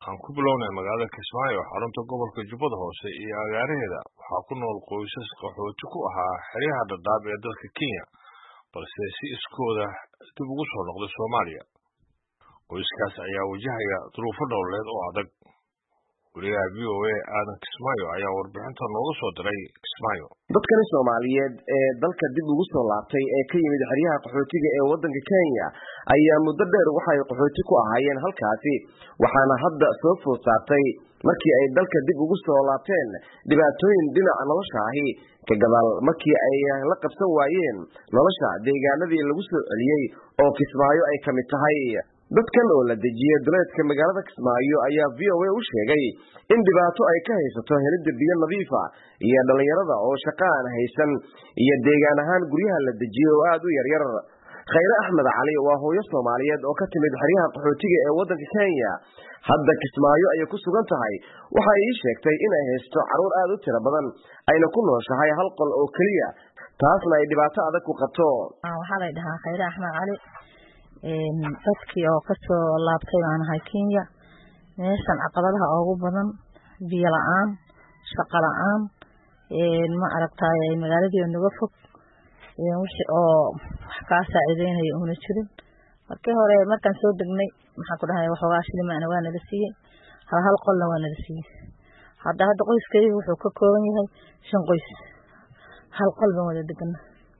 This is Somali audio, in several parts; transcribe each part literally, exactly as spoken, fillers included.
Aan ku bilownay magaalada Kismaayo xarunta gobolka Jubbada Hoose iyo agaaraheeda waxaa ku nool qoysas qaxooti ku ahaa xeryaha Dadaab ee dalka Kenya balse si iskooda dib ugu soo noqday Soomaaliya. Qoyskaas ayaa wajahaya duruufo nololeed oo adag. Wariyaha V O A Aadan Kismaayo ayaa warbixinta nooga soo diray Kismaayo. Dadkan Soomaaliyeed ee dalka dib ugu soo laabtay ee ka yimid xeryaha qaxootiga ee wadanka Kenya ayaa muddo dheer waxay qaxooti ku ahaayeen halkaasi waxaana hadda soo food saartay markii ay dalka dib ugu soo laabteen dhibaatooyin dhinaca nolosha ahi ka gadaal markii ay la qabsan waayeen nolosha deegaanadii lagu soo celiyay oo Kismaayo ay kamid tahay. dadkan oo la dejiyay duleedka magaalada Kismaayo ayaa V O A u sheegay in dhibaato ay ka haysato helidda biyo nadiif ah iyo dhalinyarada oo shaqo aan haysan iyo deegaan ahaan guryaha la dejiyay oo aad u yar yar. Khayra Axmed Cali waa hooyo Soomaaliyeed oo ka timid xeryaha qaxootiga ee wadanka Kenya hadda Kismaayo ay ku sugan tahay waxa ay sheegtay in ay haysto caruur aad u tiro badan ayna ku nooshahay hal qol oo kaliya taasna ay dhibaato adag ku qabto. waxa la dhahaa Khayra Axmed Cali een dadkii oo ka soo laabtay aan ahay Kenya meeshan caqabadaha ugu badan biyo la'aan shaqo la'aan een ma aragtay magaaladii naga fog ee wixii oo wax ka saacideynay una jirin markii hore markaan soo degnay maxaa ku dhahay wax waa shilimaan waa nala siiyay hal hal qolna waa nala siiyay hadda hadda qoyskaygu wuxuu ka kooban yahay shan qoys hal qol baan wada degan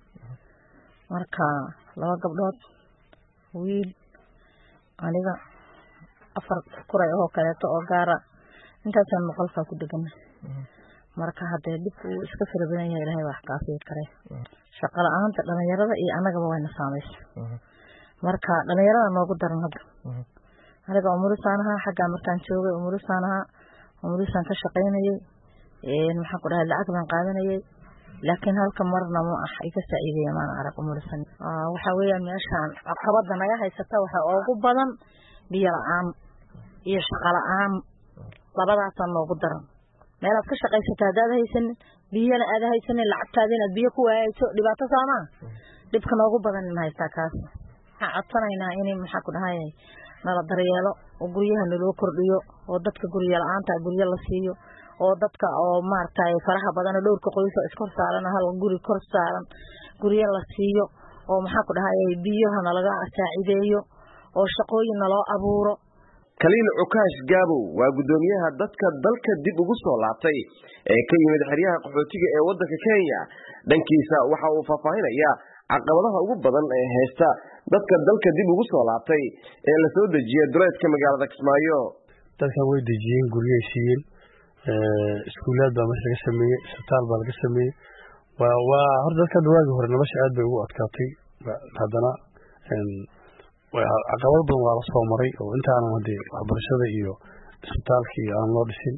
marka laba gabdhood wiil aniga afar kuray oo kale oo gaara intaasaan maqalka ku degan marka hadda dib uu iska firabadan yahay Ilaahay wax ka fiir kare shaqo la'aanta dhalinyarada iyo anagaba wayna saameysay marka dhalinyarada noogu daran hadda aniga umurisaanaha xagga markaan joogay umurisaanaha umurisan ka shaqeynayay ee maxaa ku dhahay lacag baan qaadanayay laakiin halka marna ma ah iga saaciideeyay ma arag umurisan ah waxa weeyaan meeshaan caqabada naga haysata waxa ugu badan biyo la'aan iyo shaqo la'aan labadaas noogu daran meelaad ka shaqaysataa hadaad haysan biyana aad haysan lacagtaadina biyo ku waayso dhibaato saama dibka noogu badan in haysta kaas waxa codsanayna in maxaa ku dhahay nala daryeelo oo guryaha loo kordhiyo oo dadka guryo la'aanta guryo la siiyo oo dadka oo maartay faraha badan dhowrka qoys oo iskor saaran hal guri kor saaran guryo la siiyo oo maxaa ku dhahay biyaha laga saacideeyo oo shaqooyin loo abuuro. Kaliil Ukaash Gaabo waa gudoomiyaha dadka dalka dib ugu soo laabtay ee ka yimid xeryaha qaxootiga ee wadanka Kenya dhankiisa waxa uu faahfaahinayaa caqabadaha ugu badan ee haysta dadka dalka dib ugu soo laabtay ee la soo dejiyay duleedka magaalada Kismaayo. dadka way dejiyeen guryaha siiyeen ee iskuulada baa laga sameeyay isbitaal baa laga sameeyay waa waa hor dadka dawaaga hore nolosha aad bay ugu adkaatay haddana een caqabado badan waa la soo maray oo inta aan wadi waxbarashada iyo isbitaalka iyo aan loo dhisin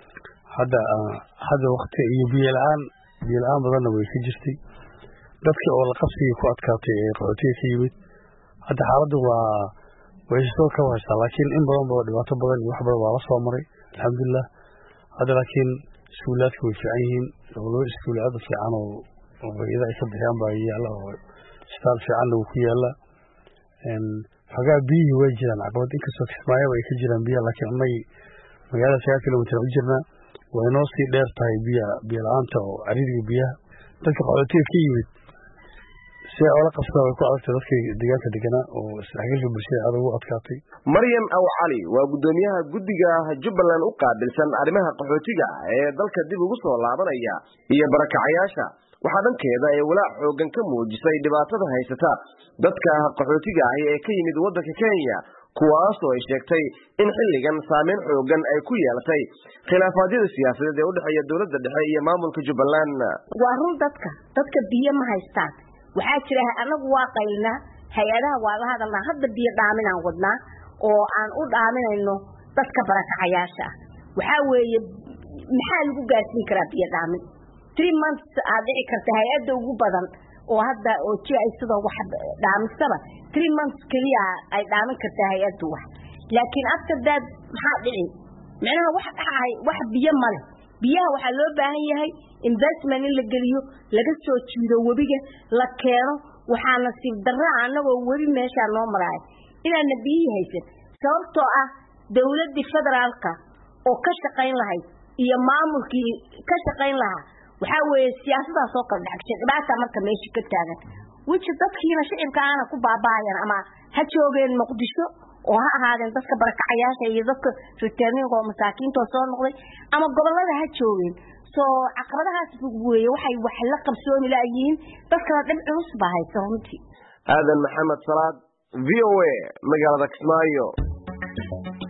hadda hadda waqti iyo biyo la'aan biyo la'aan badan way ka jirtay dadka oo la qabsiga ku adkaatay ee qaxootiga ka yimid hadda xaaladdu waa way soo ka waysaa laakiin in badan baa dhibaato badan iyo wax badan waa la soo maray alxamdulillah hadda laakiin iskuulaadku way fiican yihiin oo loo iskuulaad fiican oo bay'ada ay ka bixiyaan baa yaala oo isbitaal fiican uu ku yaala een haga biyo way jiraan caqabad in kastoo Kismaayo ay ka jiraan biyo laakiin anay magaalada sagaal kiiloomitir u jirna way noo sii dheer tahay biyo biyo la'aanta oo ariga biyaha dadka qaxootiga ka yimid si ay la qabsadaan way ku adagtay dadka deegaanka degana oo isdhexgalka bulshada aad ugu adkaatay. Maryam Aw Cali waa gudoomiyaha guddiga Jubbaland u qaabilsan arrimaha qaxootiga ee dalka dib ugu soo laabanaya iyo barakacayaasha waxa dhankeeda ay walaac xoogan ka muujisay dhibaatada haysata dadka qaxootiga ah ee ka yimid wadanka Kenya kuwaas oo ay sheegtay in xilligan saameyn xoogan ay ku yeelatay khilaafaadyo siyaasadeed ee u dhaxeeya dawladda dhexe iyo maamulka Jubbaland. waa run dadka dadka biyo ma haystaan waxa jira anagu waa qaylna hay'adaha waa la hadalna hadda biyo dhaaminaan wadnaa oo aan u dhaaminayno dadka barakacayaasha waxa weeye maxaa lagu gaarsiin karaa biyo dhaamin three months aad dhici karta hay'adda ugu badan oo hadda oo G I sida wax dhaamisaba three months kaliya ay dhaamin karta hay'addu wax laakiin after that maxaa dhici macnaha wax dhaxay wax biyo male biyaha waxa loo baahan yahay investment in la geliyo laga soo jiido wabiga la keeno waxa nasiib darro anagoo wari meesha noo maray inaan biyo haysan sababtoo ah dawladda federaalka oo ka shaqayn lahayd iyo maamulkii ka shaqayn lahaa waxa weeye siyaasadaas oo kala dhaxshay dhibaata marka meesha ka taagan wixii dadkiina shicibka aana ku baabaayaan ama ha joogeen Muqdisho oo ha ahaadeen dadka barakacayaasha iyo dadka returning oo masaakiinta soo noqday ama gobolada ha joogeen soo caqabadahaas weeye waxay wax la qabsooni laayiin dadka dhib culus baa haysta runtii aadan maxamed salaad V O A magaalada Kismaayo.